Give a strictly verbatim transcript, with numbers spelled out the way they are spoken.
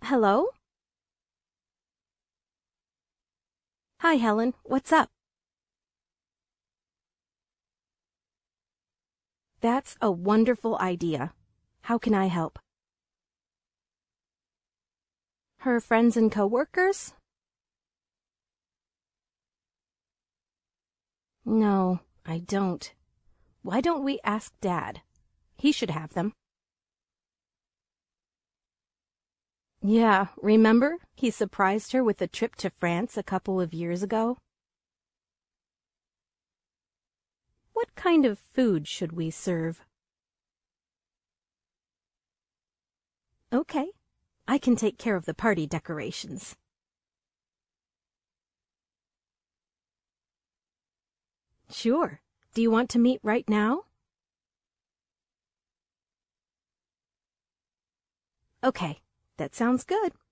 Hello? Hi, Helen. What's up? That's a wonderful idea. How can I help? Her friends and coworkers? No, I don't. Why don't we ask Dad? He should have them. Yeah, remember? He surprised her with a trip to France a couple of years ago. What kind of food should we serve? Okay, I can take care of the party decorations. Sure. Do you want to meet right now? Okay, that sounds good.